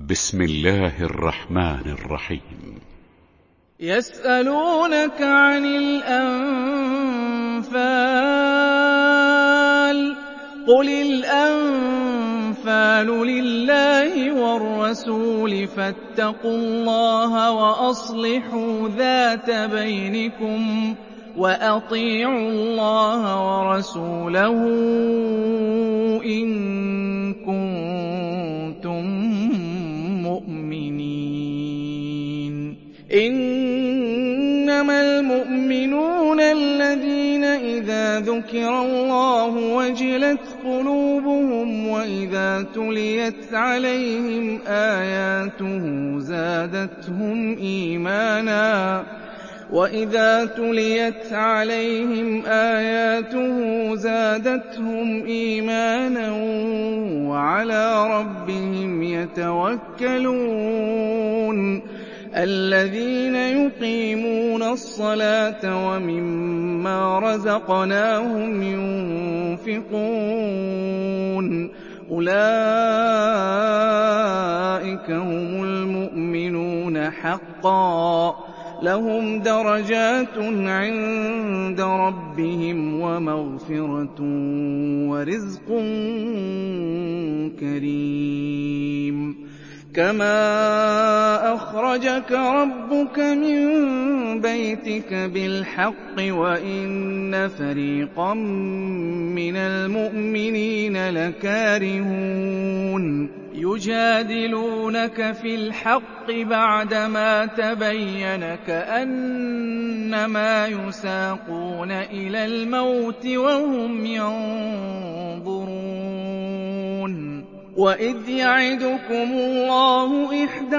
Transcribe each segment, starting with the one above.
بسم الله الرحمن الرحيم. يسألونك عن الأنفال قل الأنفال لله والرسول فاتقوا الله وأصلحوا ذات بينكم وأطيعوا الله ورسوله إن كنتم مؤمنين. إنما المؤمنون الذين إذا ذكر الله وجلت قلوبهم وإذا تليت عليهم آياته زادتهم إيمانا وعلى ربهم يتوكلون. الذين يقيمون الصلاة ومما رزقناهم ينفقون أولئك هم المؤمنون حقا لهم درجات عند ربهم ومغفرة ورزق كريم. كما أخرجك ربك من بيتك بالحق وإن فريقا من المؤمنين لكارهون يجادلونك في الحق بعدما تبين كأنما يساقون إلى الموت وهم ينظرون. وإذ يعدكم الله إحدى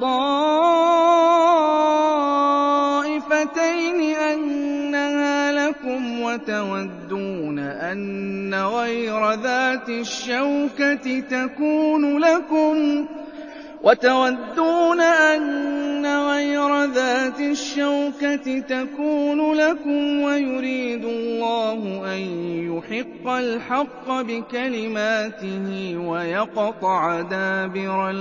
الطائفتين أنها لكم وتودون أن غير ذات الشوكة تكون لكم ويريد الله أن يحق الحق بكلماته ويقطع دابر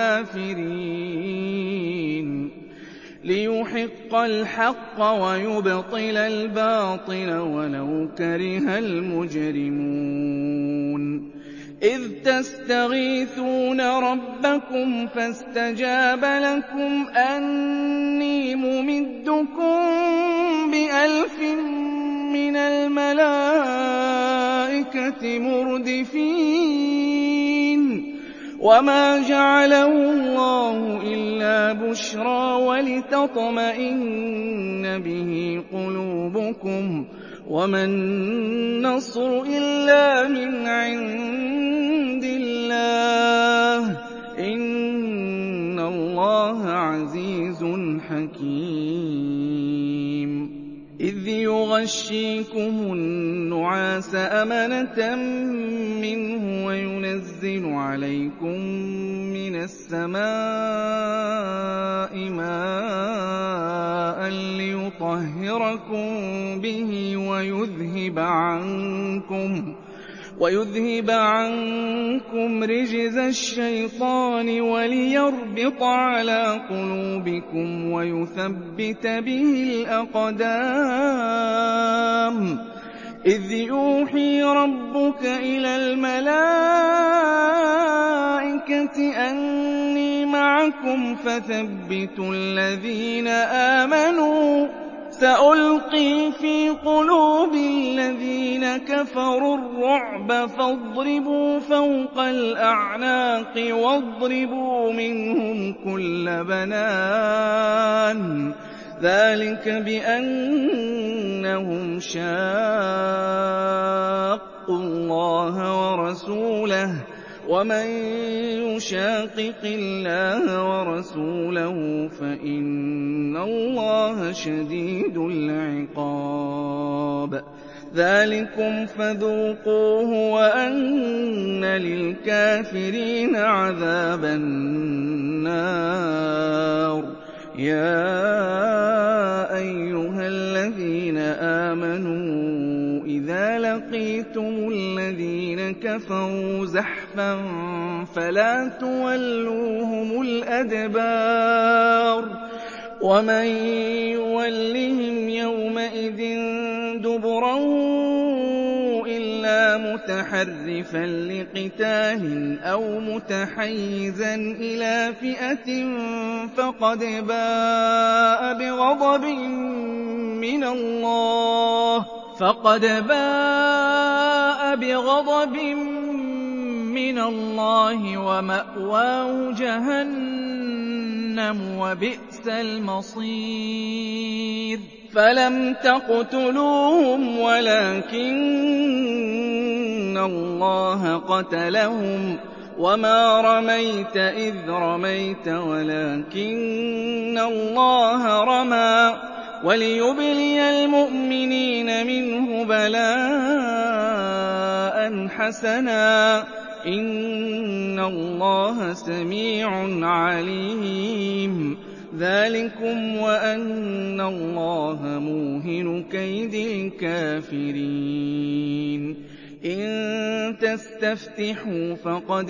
الكافرين ليحق الحق ويبطل الباطل ولو كره المجرمون. إذ تستغيثون ربكم فاستجاب لكم أني ممدكم ب1000 من الملائكة مردفين. وما جعله الله إلا بشرى ولتطمئن به قلوبكم وما النصر إلا من عند الله إن الله عزيز حكيم. إذ يغشيكم النعاس أمنة منه وينزل عليكم من السماء ماء ليطهركم به ويذهب عنكم رجز الشيطان وليربط على قلوبكم ويثبت به الأقدام. إذ يوحي ربك إلى الملائكة أني معكم فثبتوا الذين آمنوا سألقي في قلوب الذين كفروا الرعب فاضربوا فوق الأعناق واضربوا منهم كل بنان. ذلك بأنهم شاقوا الله ورسوله ومن يشاقق الله ورسوله فإن الله شديد العقاب. ذلكم فذوقوه وأن للكافرين عذاب النار. يا أيها الذين آمنوا إذا لقيتم الذين كفروا زحفا فلا تولوهم الْأَدْبَارِ وَمَن يُوَلِّهِمْ يَوْمَئِذٍ دُبُرَهُ إِلَّا مُتَحَرِّفًا لِّقِتَالٍ أَوْ مُتَحَيِّزًا إِلَىٰ فِئَةٍ فَقَدْ بَاءَ بِغَضَبٍ مِّنَ اللَّهِ وَمَأْوَاهُ جَهَنَّمُ ۖ وَبِئْسَ الْمَصِيرُ فَلَمْ تَقْتُلُوهُمْ وَلَٰكِنَّ اللَّهَ قَتَلَهُمْ ۚ وَمَا رَمَيْتَ إِذْ رَمَيْتَ وَلَٰكِنَّ اللَّهَ رَمَىٰ ۚ وَلِيُبْلِيَ الْمُؤْمِنِينَ مِنْهُ بَلَاءً حَسَنًا ۚ إِنَّ اللَّهَ سَمِيعٌ عَلِيمٌ ذَٰلِكُمْ وَأَنَّ اللَّهَ مُوهِنُ كَيْدِ الْكَافِرِينَ إِن تَسْتَفْتِحُوا فَقَدْ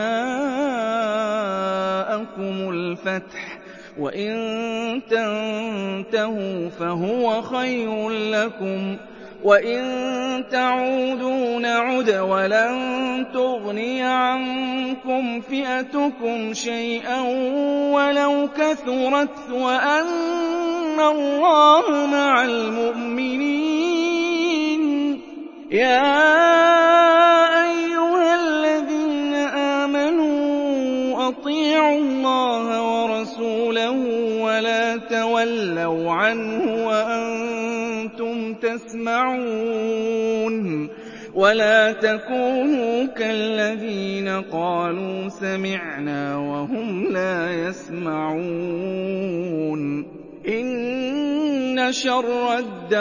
جَاءَكُمُ الْفَتْحُ ۖ وَإِن تَنتَهُوا فَهُوَ خَيْرٌ لَّكُمْ ۖ وَإِن تَعُودُوا نَعُدْ وَلَن تُغْنِيَ عَنكُمْ فِئَتُكُمْ شَيْئًا وَلَوْ كَثُرَتْ وَأَنَّ اللَّهَ مَعَ الْمُؤْمِنِينَ يَا أَيُّهَا الَّذِينَ آمَنُوا أَطِيعُوا اللَّهَ وَرَسُولَهُ وَلَا تَوَلَّوْا عَنْهُ وَأَنتُمْ تَسْمَعُونَ وَلَا تَكُونُوا كَالَّذِينَ قَالُوا سَمِعْنَا وَهُمْ لَا يَسْمَعُونَ إِنَّ شَرَّ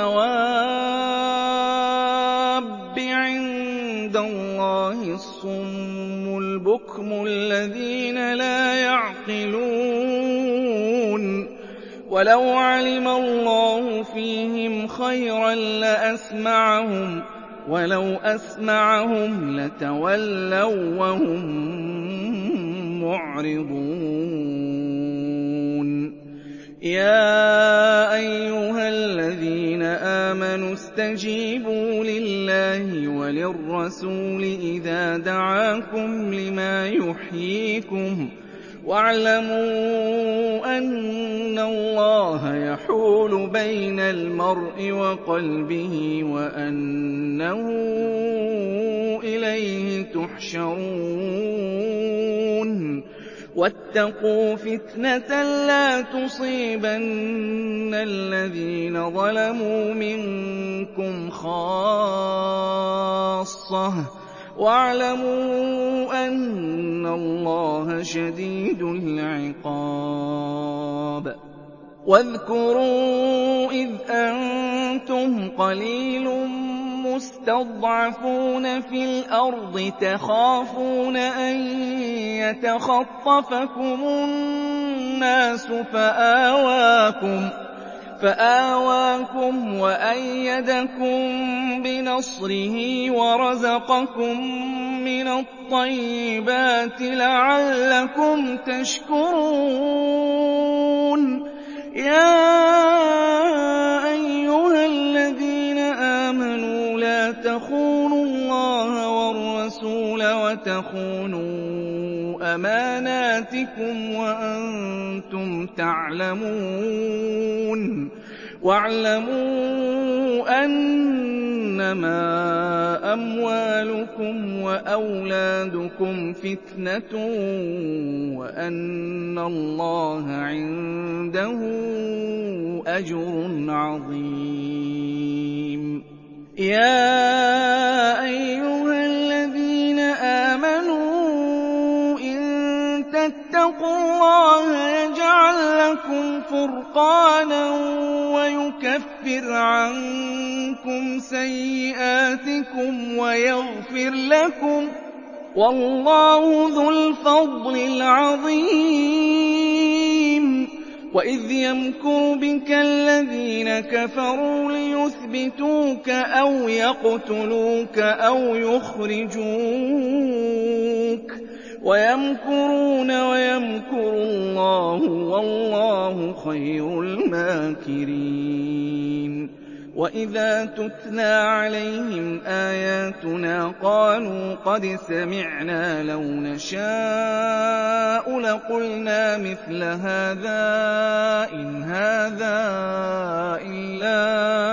الدَّوَابِّ عِندَ اللَّهِ الصُّمُّ الْبُكْمُ الَّذِينَ لَا يَعْقِلُونَ وَلَوْ عَلِمَ اللَّهُ فِيهِمْ خَيْرًا لَّأَسْمَعَهُمْ ۖ وَلَوْ أَسْمَعَهُمْ لَتَوَلَّوا وَّهُم مُّعْرِضُونَ يَا أَيُّهَا الَّذِينَ آمَنُوا اسْتَجِيبُوا لِلَّهِ وَلِلرَّسُولِ إِذَا دَعَاكُمْ لِمَا يُحْيِيكُمْ ۖ وَاعْلَمُوا أَنَّ اللَّهَ يَحُولُ بَيْنَ الْمَرْءِ وَقَلْبِهِ وَأَنَّهُ إِلَيْهِ تُحْشَرُونَ وَاتَّقُوا فِتْنَةً لَّا تُصِيبَنَّ الَّذِينَ ظَلَمُوا مِنكُمْ خَاصَّةً ۖ وَاعْلَمُوا أَنَّ اللَّهَ شَدِيدُ الْعِقَابِ وَاذْكُرُوا إِذْ أَنتُمْ قَلِيلٌ مُّسْتَضْعَفُونَ فِي الْأَرْضِ تَخَافُونَ أَن يَتَخَطَّفَكُمُ النَّاسُ فَآوَاكُمْ وَأَيَّدَكُم بِنَصْرِهِ وَرَزَقَكُم مِّنَ الطَّيِّبَاتِ لَعَلَّكُمْ تَشْكُرُونَ يَا أَيُّهَا الَّذِينَ آمَنُوا لَا تَخُونُوا اللَّهَ وَالرَّسُولَ وَتَخُونُوا أَمَانَاتِكُمْ وَأَنتُمْ تَعْلَمُونَ وَاعْلَمُوا أَنَّمَا أَمْوَالُكُمْ وَأَوْلَادُكُمْ فِتْنَةٌ وَأَنَّ اللَّهَ عِندَهُ أَجْرٌ عَظِيمٌ يَا أَيُّهَا الَّذِينَ آمَنُوا إِن تَتَّقُوا اللَّهَ يَجْعَل لَّكُمْ فُرْقَانًا وَيُكَفِّرْ عَنكُمْ سَيِّئَاتِكُمْ وَيَغْفِرْ لَكُمْ ۗ وَاللَّهُ ذُو الْفَضْلِ الْعَظِيمِ وَإِذْ يَمْكُرُ بِكَ الَّذِينَ كَفَرُوا لِيُثْبِتُوكَ أَوْ يَقْتُلُوكَ أَوْ يُخْرِجُوكَ وَيَمْكُرُونَ وَيَمْكُرُ اللَّهُ ۖ وَاللَّهُ خَيْرُ الْمَاكِرِينَ وَإِذَا تُتْلَىٰ عَلَيْهِمْ آيَاتُنَا قَالُوا قَدْ سَمِعْنَا لَوْ نَشَاءُ لَقُلْنَا مِثْلَ هَٰذَا إِنْ هَٰذَا إِلَّا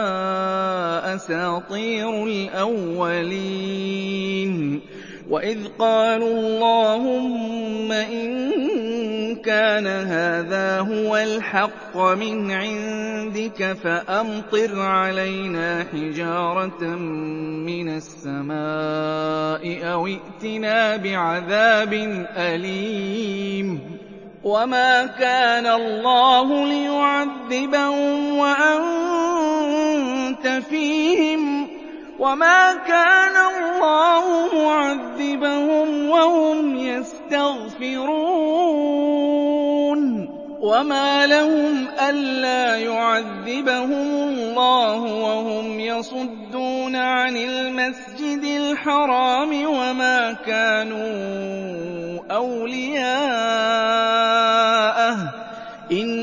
أَسَاطِيرُ الْأَوَّلِينَ وَإِذْ قَالُوا اللَّهُمَّ إِن كَانَ هَٰذَا هُوَ الْحَقَّ مِنْ عِندِكَ فَأَمْطِرْ عَلَيْنَا حِجَارَةً مِّنَ السَّمَاءِ أَوِ ائْتِنَا بِعَذَابٍ أَلِيمٍ وَمَا كَانَ اللَّهُ لِيُعَذِّبَهُمْ وَأَنتَ فِيهِمْ ۚ وَمَا كَانَ اللَّهُ مُعَذِّبَهُمْ وَهُمْ يَسْتَغْفِرُونَ وَمَا لَهُمْ أَلَّا يُعَذِّبَهُمُ اللَّهُ وَهُمْ يَصُدُّونَ عَنِ الْمَسْجِدِ الْحَرَامِ وَمَا كَانُوا أَوْلِيَاءَهُ ۚ إِنْ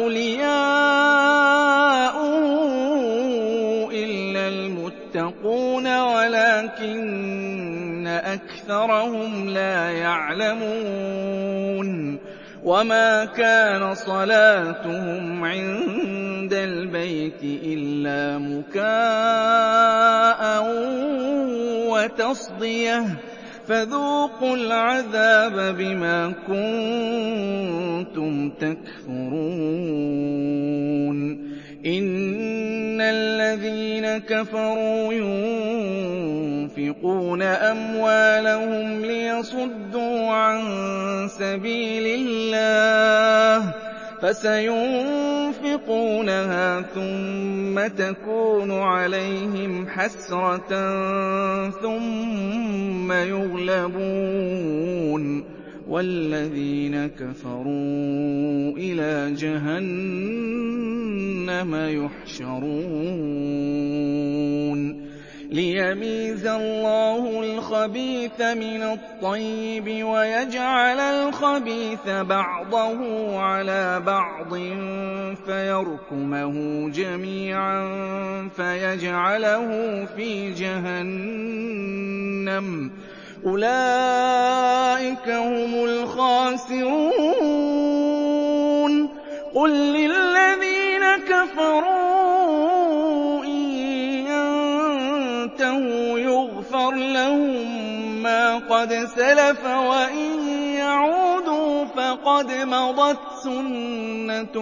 أَوْلِيَاؤُهُ إِلَّا الْمُتَّقُونَ وَلَٰكِنَّ أَكْثَرَهُمْ لَا يَعْلَمُونَ وَمَا كَانَ صَلَاتُهُمْ عِندَ الْبَيْتِ إِلَّا مُكَاءً وَتَصْدِيَةً فَذُوقُوا الْعَذَابَ بِمَا كُنتُمْ تَكْفُرُونَ إِنَّ الَّذِينَ كَفَرُوا يُنفِقُونَ أَمْوَالَهُمْ لِيَصُدُّوا عَن سَبِيلِ اللَّهِ فَسَيُنفِقُونَهَا ثُمَّ تَكُونُ عَلَيْهِمْ حَسْرَةً ثُمَّ يُغْلَبُونَ وَالَّذِينَ كَفَرُوا إِلَىٰ جَهَنَّمَ يُحْشَرُونَ لِيَمِيزَ اللَّهُ الْخَبِيثَ مِنَ الطَّيِّبِ وَيَجْعَلَ الْخَبِيثَ بَعْضَهُ عَلَىٰ بَعْضٍ فَيَرْكُمَهُ جَمِيعًا فَيَجْعَلَهُ فِي جَهَنَّمَ ۚ أُولَٰئِكَ هُمُ الْخَاسِرُونَ قُل لِّلَّذِينَ كَفَرُوا إِن يَنتَهُوا يُغْفَرْ لَهُم مَّا قَدْ سَلَفَ وَإِن يَعُودُوا فَقَدْ مَضَتْ سُنَّةُ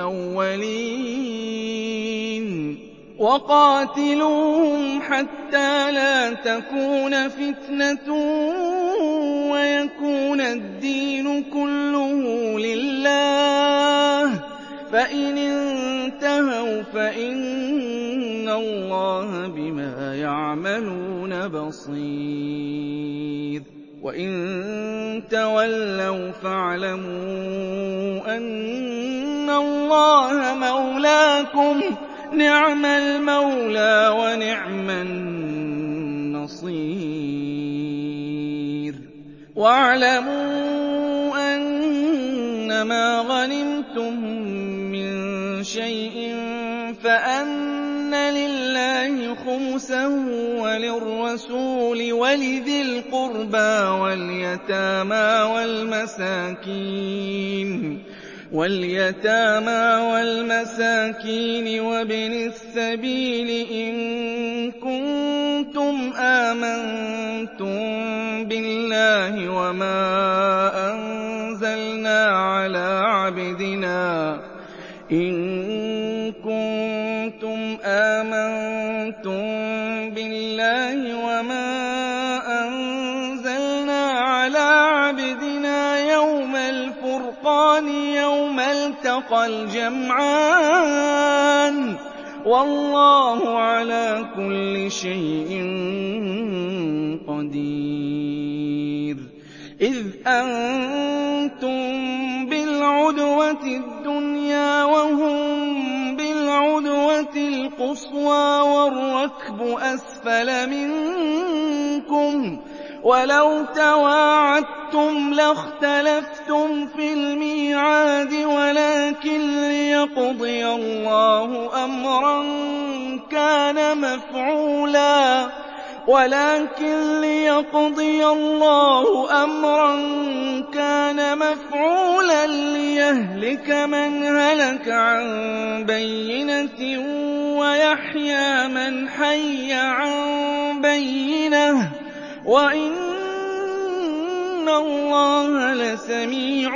الْأَوَّلِينَ وَقَاتِلُوهُمْ حَتَّىٰ لَا تَكُونَ فِتْنَةٌ وَيَكُونَ الدِّينُ كُلُّهُ لِلَّهِ ۖ فَإِنِ انتَهَوْا فَإِنَّ اللَّهَ بِمَا يَعْمَلُونَ بَصِيرٌ وَإِن تَوَلَّوْا فَاعْلَمُوا أَنَّ اللَّهَ مَوْلَاكُمْ ۚ نِعْمَ الْمَوْلَىٰ وَنِعْمَ النَّصِيرُ وَاعْلَمُوا أَنَّمَا غَنِمْتُم مِّن شَيْءٍ فَأَنَّ لِلَّهِ خُمُسَهُ وَلِلرَّسُولِ وَلِذِي الْقُرْبَىٰ وَالْيَتَامَىٰ وَالْمَسَاكِينِ وَابْنِ السَّبِيلِ إِن كُنتُمْ آمَنتُم بِاللَّهِ وَمَا أَنزَلْنَا عَلَىٰ عَبْدِنَا يَوْمَ الْفُرْقَانِ يَوْمَ الْتَقَى الْجَمْعَانِ ۗ وَاللَّهُ عَلَىٰ كُلِّ شَيْءٍ قَدِيرٌ إِذْ أَنتُم بِالْعُدْوَةِ الدُّنْيَا وَهُم بِالْعُدْوَةِ الْقُصْوَىٰ وَالرَّكْبُ أَسْفَلَ مِنكُمْ ۚ وَلَوْ تَوَاعَدتُّمْ لَاخْتَلَفْتُمْ فِي الْمِيعَادِ ولكن ليقضي الله أمرا كان مفعولا ليهلك من هلك عن بينة ويحيى من حي عن بينة وإن الله لسميع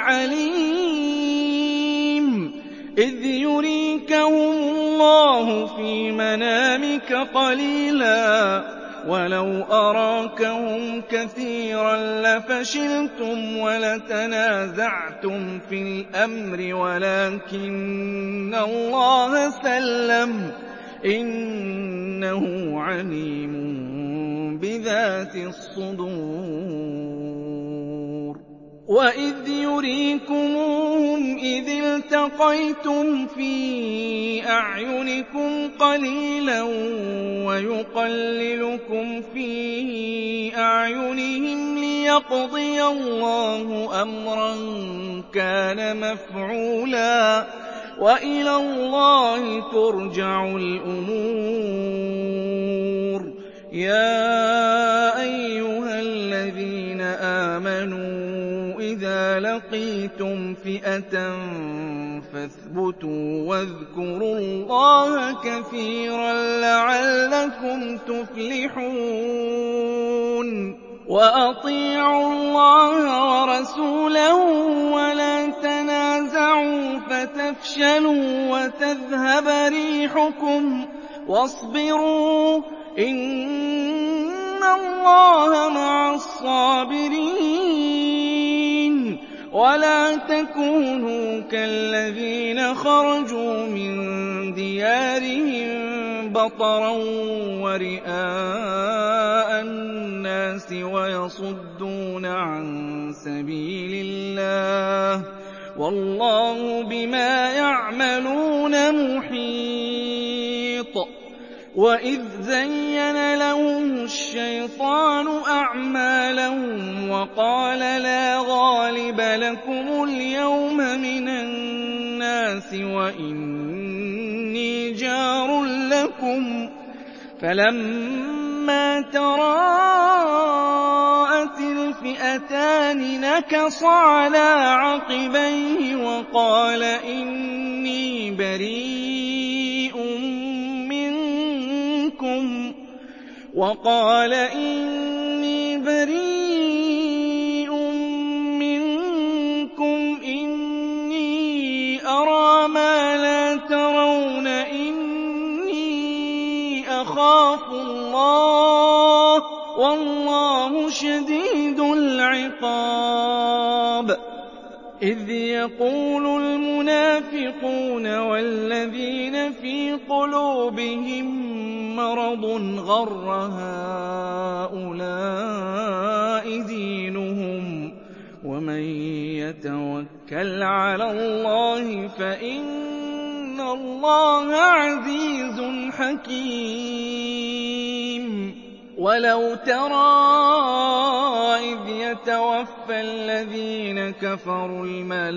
عليم. إذ يريكهم الله في منامك قليلا ولو أراكهم كثيرا لفشلتم ولتنازعتم في الأمر ولكن الله سلم إنه عليم بذات الصدور. وإذ يريكموهم إذ التقيتم في أعينكم قليلا ويقللكم في أعينهم ليقضي الله أمرا كان مفعولا وإلى الله ترجع الأمور. يا أيها الذين آمنوا إذا لقيتم فئة فاثبتوا واذكروا الله كثيرا لعلكم تفلحون. وأطيعوا الله ورسوله ولا تنازعوا فتفشلوا وتذهب ريحكم واصبروا إن الله مع الصابرين. ولا تكونوا كالذين خرجوا من ديارهم بطرا ورئاء الناس ويصدون عن سبيل الله والله بما يعملون محيط. وإذ زين لهم الشيطان أعمالهم وقال لا غالب لكم اليوم من الناس وإني جار لكم فلما تراءت الفئتان نكص على عقبيه وقال إني بريء منكم إني أرى ما لا ترون إني أخاف الله والله شديد العقاب. إذ يقول المنافقون والذين في قلوبهم مرض غر هؤلاء دينهم ومن يتوكل على الله فإن الله عزيز حكيم. ولو ترى إذ يتوفى الذين كفروا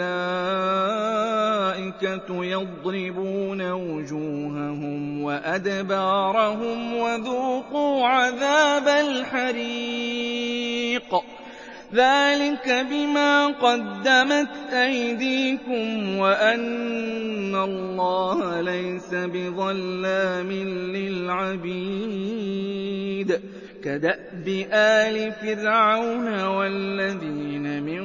الملائكة يضربون وجوههم وأدبارهم وذوقوا عذاب الحريق ذلك بما قدمت أيديكم وأن الله ليس بظلام للعبيد. كدأب آل فرعون والذين من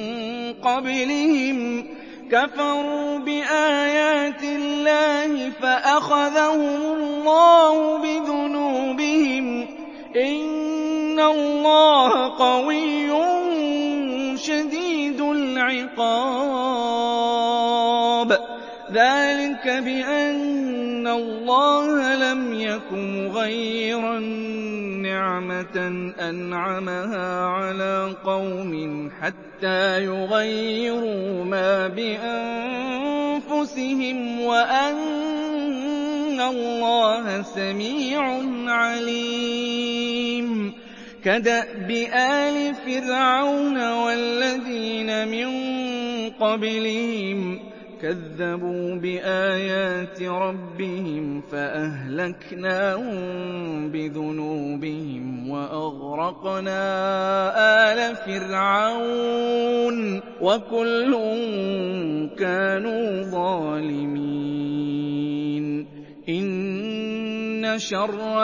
قبلهم كفروا بآيات الله فأخذهم الله بذنوبهم إن الله قوي شديد العقاب. ذلك بأن الله لم يك مغيرا نعمة أنعمها على قوم حتى يغيروا ما بأنفسهم وأن الله سميع عليم. كدأب آل فرعون والذين من قبلهم كَذَّبُوا بِآيَاتِ رَبِّهِمْ فَأَهْلَكْنَاهُم بِذُنُوبِهِمْ وَأَغْرَقْنَا آلَ فِرْعَوْنَ وَكُلٌّ كَانُوا ظَالِمِينَ إِنَّ شَرَّ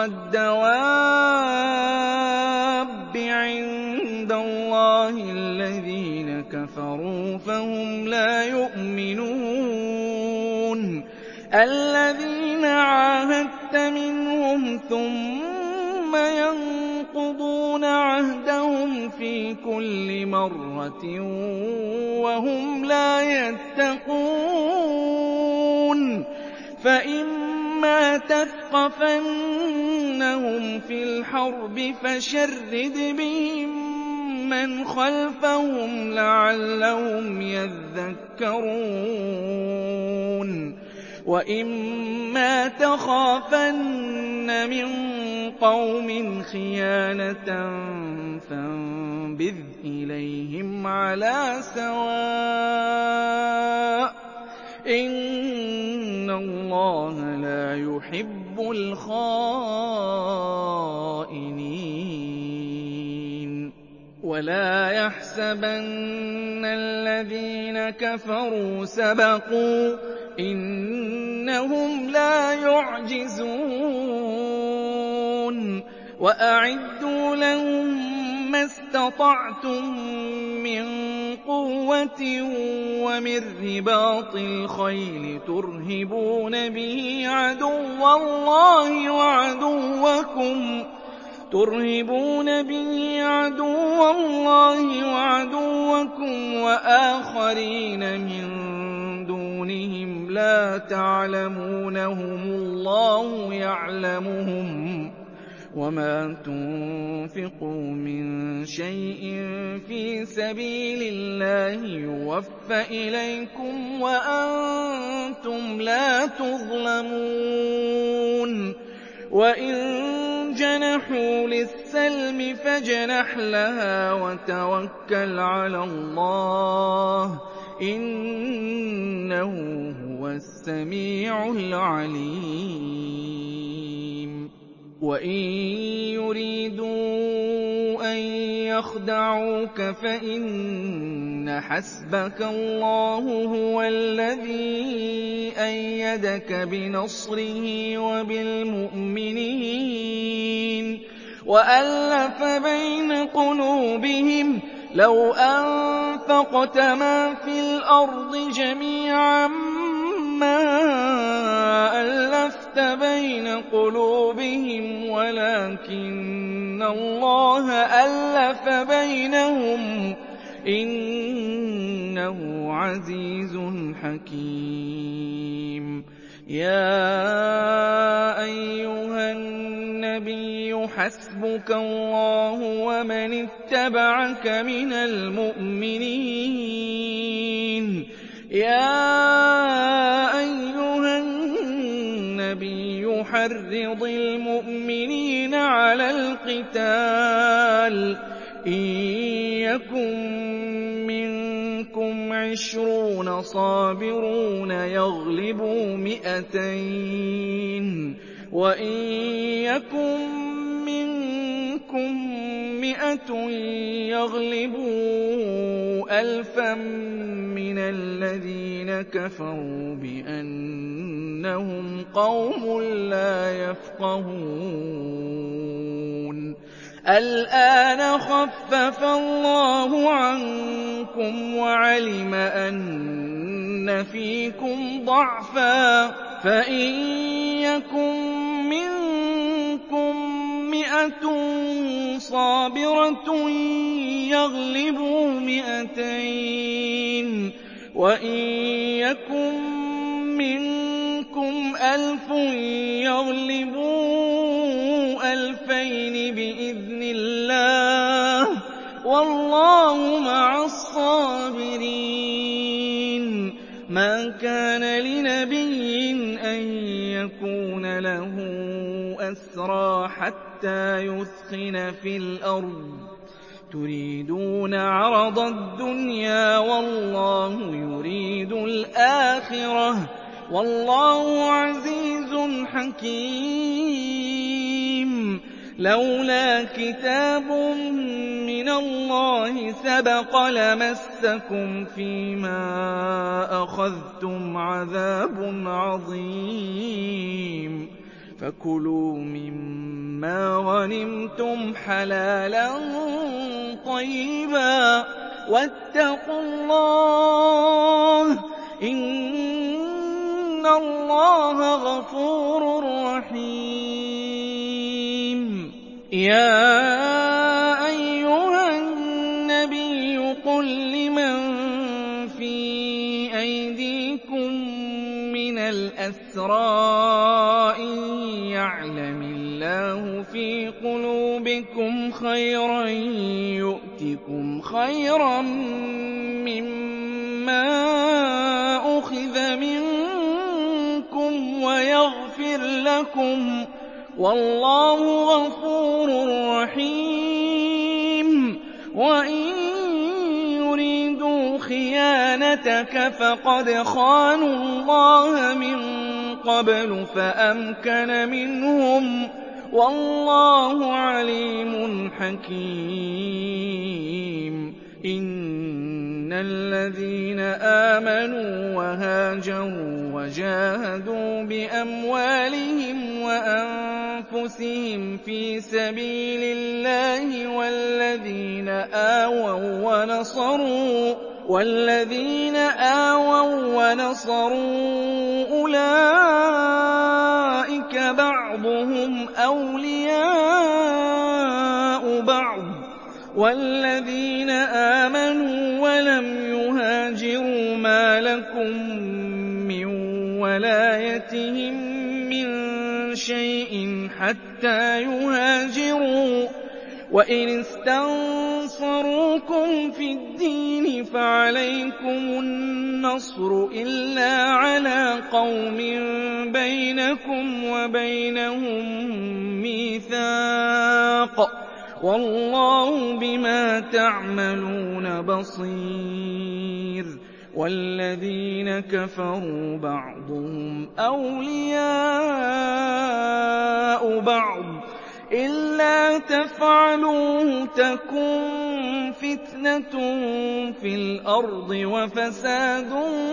الدَّوَابِّ عِندَ اللَّهِ الَّذِينَ كَفَرُوا فَهُمْ لَا يُؤْمِنُونَ الَّذِينَ عَاهَدتَّ مِنْهُمْ ثُمَّ يَنقُضُونَ عَهْدَهُمْ فِي كُلِّ مَرَّةٍ وَهُمْ لَا يَتَّقُونَ فَإِمَّا تَثْقَفَنَّهُمْ فِي الْحَرْبِ فَشَرِّدْ بِهِم مَّنْ خَلْفَهُمْ لَعَلَّهُمْ يَذَّكَّرُونَ وَإِمَّا تَخَافَنَّ مِن قَوْمٍ خِيَانَةً فَانبِذْ إِلَيْهِمْ عَلَىٰ سَوَاءٍ ۚ إِنَّ اللَّهَ لَا يُحِبُّ الْخَائِنِينَ وَلَا يَحْسَبَنَّ الَّذِينَ كَفَرُوا سَبَقُوا ۚ إِنَّهُمْ لَا يُعْجِزُونَ وَأَعِدُّوا لَهُم مَّا اسْتَطَعْتُم مِّن قُوَّةٍ وَمِن رِّبَاطِ الْخَيْلِ تُرْهِبُونَ بِهِ عَدُوَّ اللَّهِ وَعَدُوَّكُمْ وَآخَرِينَ مِن دُونِهِمْ لَا تَعْلَمُونَهُمُ اللَّهُ يَعْلَمُهُمْ ۚ وَمَا تُنفِقُوا مِن شَيْءٍ فِي سَبِيلِ اللَّهِ يُوَفَّ إِلَيْكُمْ وَأَنتُمْ لَا تُظْلَمُونَ وَإِن جَنَحُوا لِلسَّلْمِ فَاجْنَحْ لَهَا وَتَوَكَّلْ عَلَى اللَّهِ ۚ إِنَّهُ هُوَ السَّمِيعُ الْعَلِيمُ وَإِن يُرِيدُوا أَن يَخْدَعُوكَ فَإِنَّ حَسْبَكَ اللَّهُ هُوَ الَّذِي أَيَّدَكَ بِنَصْرِهِ وَبِالْمُؤْمِنِينَ وَأَلَّفَ بَيْنَ قُلُوبِهِمْ ۚ لَوْ أَنفَقْتَ مَا فِي الْأَرْضِ جَمِيعًا مَّا أَلَّفْتَ بَيْنَ قُلُوبِهِمْ وَلَٰكِنَّ اللَّهَ أَلَّفَ بَيْنَهُمْ ۚ إِنَّهُ عَزِيزٌ حَكِيمٌ يَا أَيُّهَا النَّبِيُّ حَسْبُكَ اللَّهُ وَمَنِ اتَّبَعَكَ مِنَ الْمُؤْمِنِينَ يَا أَيُّهَا النَّبِيُّ حَرِّضِ الْمُؤْمِنِينَ عَلَى الْقِتَالِ ۚ إِن يَكُن مِّنكُمْ 20 صَابِرُونَ يَغْلِبُوا 200 ۖ وَإِن يَكُن مِّنكُم 100 يَغْلِبُوا 1000 مِّنَ الَّذِينَ كَفَرُوا بِأَنَّهُمْ قَوْمٌ لَّا يَفْقَهُونَ الْآنَ خَفَّفَ اللَّهُ عَنكُمْ وَعَلِمَ أَنَّ فِيكُمْ ضَعْفًا ۚ فَإِن يَكُن مِّنكُم 100 صَابِرَةٌ يَغْلِبُوا 200 ۖ وَإِن يَكُن مِّنكُمْ 1000 يَغْلِبُوا 2000 بِإِذْنِ اللَّهِ ۗ وَاللَّهُ مَعَ الصَّابِرِينَ مَا كَانَ لِنَبِيٍّ أَن يَكُونَ لَهُ أَسْرَىٰ حَتَّىٰ يُثْخِنَ فِي الْأَرْضِ ۚ تُرِيدُونَ عَرَضَ الدُّنْيَا وَاللَّهُ يُرِيدُ الْآخِرَةَ الْآخِرَةِ ۗ وَاللَّهُ عَزِيزٌ حَكِيمٌ. لَّوْلَا كِتَابٌ مِّنَ اللَّهِ سَبَقَ لَمَسَّكُمْ فِيمَا أَخَذْتُمْ عَذَابٌ عَظِيمٌ. فَكُلُوا مِمَّا غَنِمْتُمْ حَلَالًا طَيِّبًا وَاتَّقُوا اللَّهَ ۚ إِنَّ اللَّهَ غَفُورٌ رَّحِيمٌ. يَا أَيُّهَا النَّبِيُّ قُل لِّمَن فِي أَيْدِيكُم مِّنَ الْأَسْرَىٰ إِن يَعْلَمِ اللَّهُ فِي قُلُوبِكُمْ خَيْرًا يُؤْتِكُمْ خَيْرًا مِّمَّا أُخِذَ مِنكُمْ وَيَغْفِرْ لَكُمْ ۗ وَاللَّهُ غَفُورٌ رَّحِيمٌ. وَإِن يُرِيدُوا خِيَانَتَكَ فَقَدْ خَانُوا اللَّهَ مِن قَبْلُ فَأَمْكَنَ مِنْهُمْ ۗ وَاللَّهُ عَلِيمٌ حَكِيمٌ. إِنَّ الَّذِينَ آمَنُوا وَهَاجَرُوا وَجَاهَدُوا بِأَمْوَالِهِمْ وَأَنفُسِهِمْ فِي سَبِيلِ اللَّهِ وَالَّذِينَ آوَوا وَّنَصَرُوا أُولَٰئِكَ بَعْضُهُمْ أَوْلِيَاءُ بَعْضٍ ۚ وَالَّذِينَ آمَنُوا وَلَمْ يُهَاجِرُوا مَا لَكُم مِّن وَلَايَتِهِم مِّن شَيْءٍ حَتَّىٰ يُهَاجِرُوا ۚ وَإِنِ اسْتَنصَرُوكُمْ فِي الدِّينِ فَعَلَيْكُمُ النَّصْرُ إِلَّا عَلَىٰ قَوْمٍ بَيْنَكُمْ وَبَيْنَهُم مِّيثَاقٌ ۗ وَاللَّهُ بِمَا تَعْمَلُونَ بَصِيرٌ. وَالَّذِينَ كَفَرُوا بَعْضُهُمْ أَوْلِيَاءُ بَعْضٍ ۚ إِلَّا تَفْعَلُوهُ تَكُن فِتْنَةٌ فِي الْأَرْضِ وَفَسَادٌ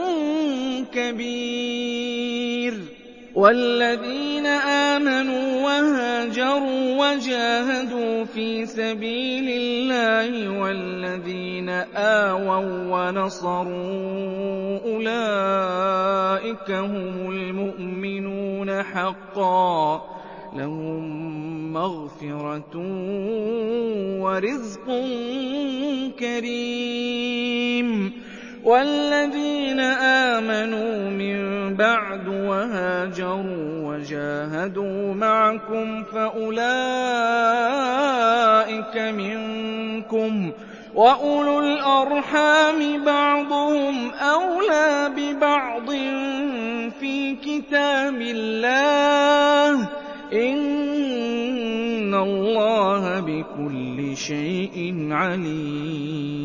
كَبِيرٌ. وَالَّذِينَ آمَنُوا وَهَاجَرُوا وَجَاهَدُوا فِي سَبِيلِ اللَّهِ وَالَّذِينَ آوَوا وَّنَصَرُوا أُولَٰئِكَ هُمُ الْمُؤْمِنُونَ حَقًّا ۚ لَّهُم مَّغْفِرَةٌ وَرِزْقٌ كَرِيمٌ. وَالَّذِينَ آمَنُوا مِن بَعْدُ وَهَاجَرُوا وَجَاهَدُوا مَعَكُمْ فَأُولَٰئِكَ مِنكُمْ ۚ وَأُولُو الْأَرْحَامِ بَعْضُهُمْ أَوْلَىٰ بِبَعْضٍ فِي كِتَابِ اللَّهِ ۗ إِنَّ اللَّهَ بِكُلِّ شَيْءٍ عَلِيمٌ.